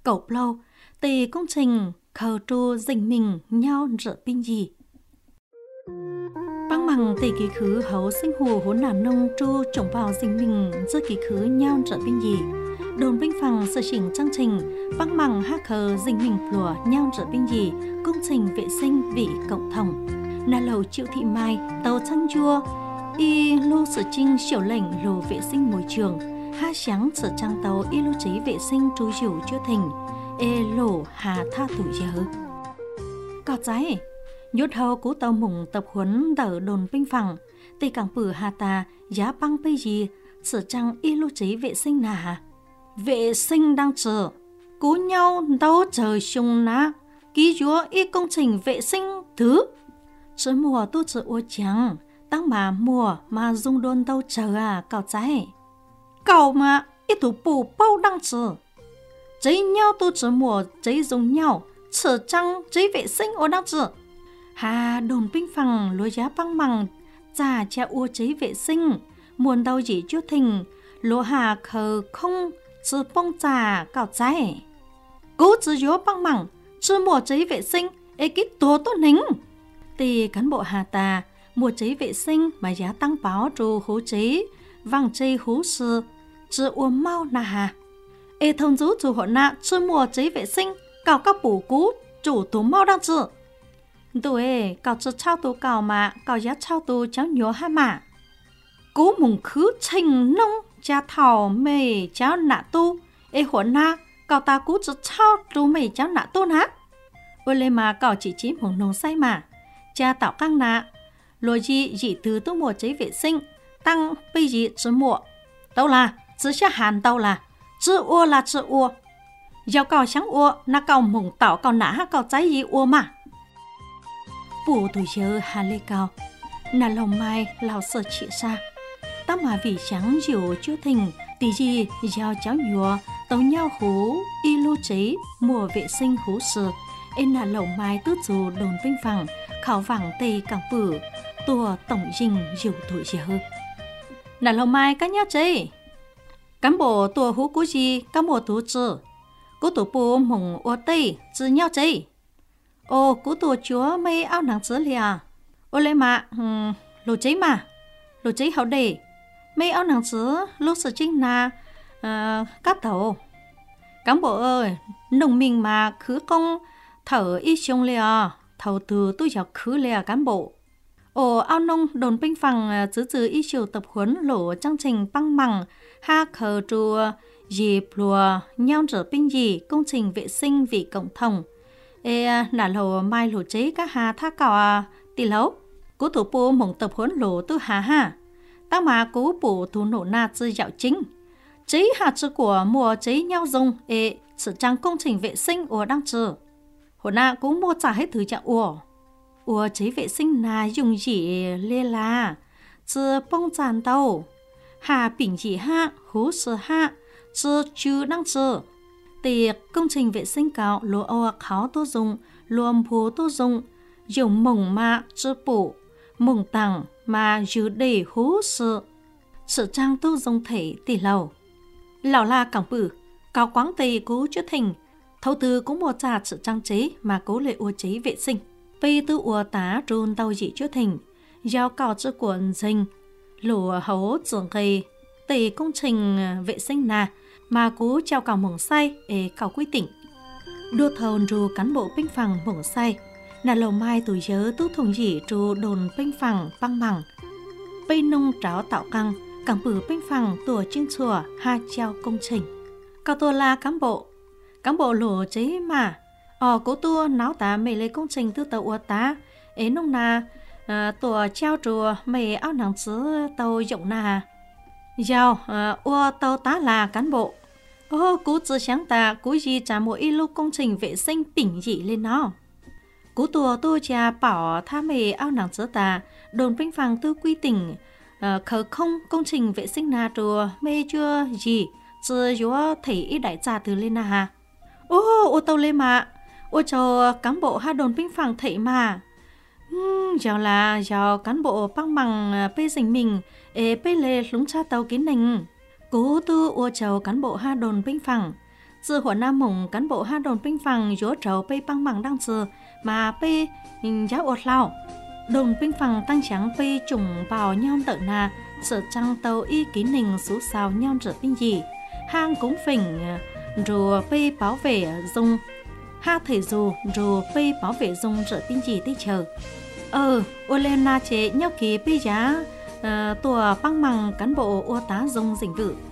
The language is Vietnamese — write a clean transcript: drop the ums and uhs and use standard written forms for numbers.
cậu lâu, thì công trình khờ tru dình mình nhau rỡ binh gì. Băng bằng tỷ kỳ khứ hấu sinh hồ hốn nà nông tru trồng vào dình mình giữa kỳ khứ nhau rỡ binh gì. Đồn biên phòng sở chỉnh chương trình băng bằng hát khờ dình mình lùa nhau rỡ binh gì công trình vệ sinh vị cộng đồng. Nà lầu Triệu Thị Mai tàu chăn chua y lô sở trinh xỉu lệnh lô vệ sinh môi trường ha sáng sở trang tàu y lô trí vệ sinh trú dịu chưa thình ê lô hà tha tủ giờ có trái nhốt hầu cú tàu mùng tập huấn đỡ đồn biên phòng tây cảng bử hà ta giá băng bây gì sở trang y lô trí vệ sinh nà vệ sinh đang chờ cú nhau đâu trời sung ná ký chúa y công trình vệ sinh thứ chứ mùa tu chờ ô chẳng tăng mà mùa mà dùng đồn đâu chờ à cậu trái cậu mà ít thủ bù bao đang chờ giấy nhau tu chờ mùa giấy dùng nhau chờ trăng giấy vệ sinh ô đang chờ hà đồn biên phòng lúa giá băng bằng già cha ô giấy vệ sinh muôn đâu chỉ chút thình lúa hà khờ không chứ bông già cậu trái cố chứ gió băng bằng chứ mùa giấy vệ sinh ê cái tổ tốt nính thì cán bộ hà tà mua giấy vệ sinh mà giá tăng báo trù hú giấy vàng giấy hú sư chứ uống mau nà hà ê thông dũ chủ hộ nạ chứ mua giấy vệ sinh cào các bủ cú chủ tố mau đang chứ tụi ê cào chứ trao tố cào mà cào giá trao tố cháu nhớ ha mà cú mùng khứ trình nông cha thảo mê cháu nạ tu ê hộ nạ cào ta cú chứ trao tố mê cháu nạ tu nạ ôi lê mà cào chỉ mùng nông say mà cha tạo căng nạ lôi gì dị từ tu mùa giấy vệ sinh tăng bây gì chứ mùa đâu là chứ sẽ hàn đâu là chứ ua là chứ ua giàu cào sáng ua na cào mùng tạo cào nã ha cào trái gì ua mà bù tuổi giờ hà lê cào nà lòng mai lao sợ chị xa ta mà vì sáng diều chưa thình tí gì giàu cháu nhùa tàu nhau hú y lô chế mùa vệ sinh hú sơ em nà lòng mai tước dù đồn vinh phẳng khảo vàng tây cảng bử tùa tổng dình diều tuổi giờ nà lòng mai cá nhau chế cán bộ tùa hú cú gì cán bộ tù chữ cú tù bù mùng ô tây chữ nhau chế ô cú tùa chúa mấy áo nắng chữ lìa ô lê mà lô chế hậu đề mấy áo nắng chữ lúc sự chính là cát tàu cán bộ ơi nông mình mà khứ công thở y chung lìa thầu từ tôi giáo khứ lìa cán bộ ồ ao nông đồn biên phòng chữ y chiều tập huấn lỗ chương trình băng bằng ha khờ trùa dịp lùa nhau trở binh gì công trình vệ sinh vì cộng đồng ê nà lầu mai lỗ chế các hà tha cào tỷ lấu cú thủ bù mộng tập huấn lỗ tư hà ha ta mà cú bù thủ nổ na chữ dạo chính chế hà chữ của mùa chế nhau dùng ê sự trang công trình vệ sinh ở đang chờ hồi na cũng mua trả hết thứ chả ủa chế vệ sinh là dùng gì lê là chứ bông tràn đâu hà bình gì ha hú sơ ha chứ chứ năng chờ tiệc công trình vệ sinh cao lúa ô kháo tô dùng luồng phú tô dùng dùng mồng mà chứ bổ mồng tặng mà giữ để hú sơ sự trang tô dùng thể tỷ lầu lão là cảng bử cao quáng tây cố chứa thành thầu tư cũng mua trả sự trang trí mà cố lệ ua chế vệ sinh vì tư ua tá trôn tàu dị chứa thành giao cao chứa cuộn dinh lùa hấu trưởng gây tỷ công trình vệ sinh nà mà cố treo cào mỏng say để cào quy tỉnh đua thầu rù cán bộ binh phẳng mỏng say nà lầu mai tuổi nhớ tú thùng dị trù đồn binh phẳng băng mẳng bây nông tráo tạo căng cảng bử binh phẳng tùa chinh chùa ha treo công trình cao tua là cán bộ lùa chế mà cố tua náo tá mày lấy công trình tư tàu ua tá ấy nông nà tùa treo trùa mày áo nắng chữ tàu rộng nà giao ua tàu tá là cán bộ cú chữ sáng ta cú gì trả một ít lúc công trình vệ sinh bình dị lên nó cú tùa tôi cha bảo tha mày áo nắng chữ ta đồn biên phòng tư quy tỉnh khờ không công trình vệ sinh nà trùa mày chưa gì chứ gió thấy ít đại gia từ lên nà ô tàu lên mà ô cho cán bộ ha đồn biên phòng thấy mà giờ là giờ cán bộ băng bằng bê dình mình bê lê lúng cha tàu kiến nình cố tư ô cho cán bộ ha đồn biên phòng Sự huấn nam mùng cán bộ hai đồn biên phòng dỗ trầu bê băng bằng đăng sư mà bê giáo ột lao. Đồn biên phòng tăng trắng bê trùng bào nhon tự nà, sợ trăng tàu y ký nình số sao nhon trở biên gì. Hang cũng phỉnh rồi bê bảo vệ dùng. Ha thể dù rồi bê bảo vệ dùng trở biên gì tí chờ. Ô lên na chế nhau ký bê giá tùa băng bằng cán bộ ô tá dùng dình vụ.